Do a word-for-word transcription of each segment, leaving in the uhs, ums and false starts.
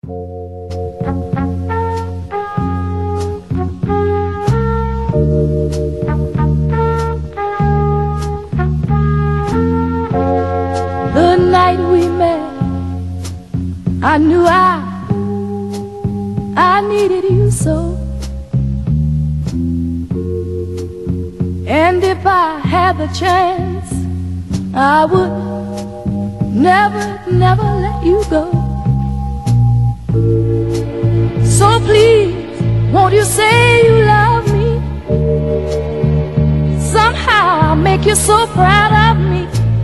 The night we met, I knew I, I needed you so. And if I had the chance, I would never, never let you go. So please, won't you say you love me? Somehow I'll make you so proud of me.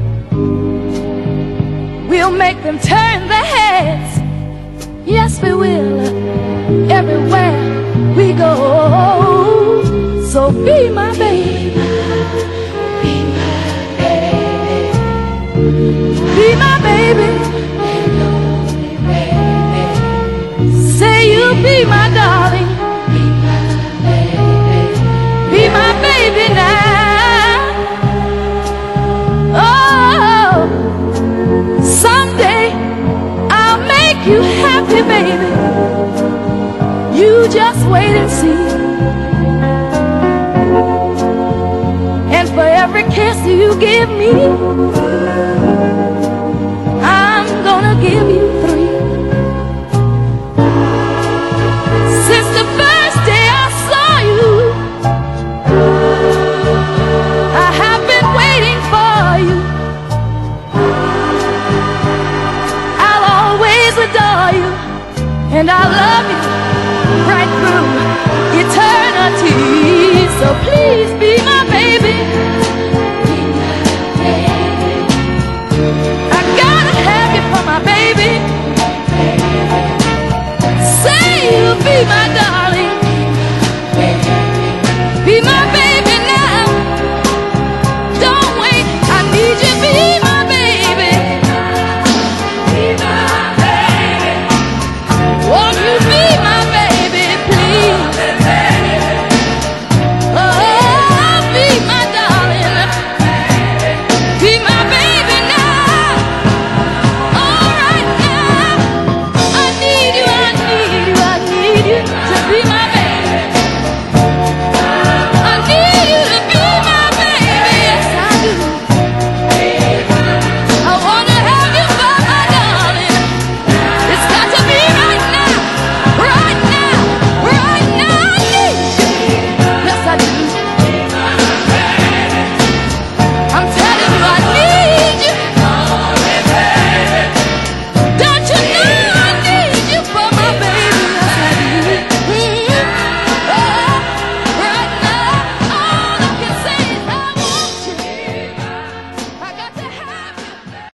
We'll make them turn their heads. Yes, we will, everywhere we go. So be my baby, be my baby, be my baby. Say you'll be my darling, be my baby, be my baby now. Oh, someday I'll make you happy, baby. You just wait and see. And for every kiss you give me, I'm gonna give you three. Since the first day I saw you, I have been waiting for you. I'll always adore you, and I'll love you right through eternity. So please be my baby, be my baby. I gotta have you for my baby. Say you'll be my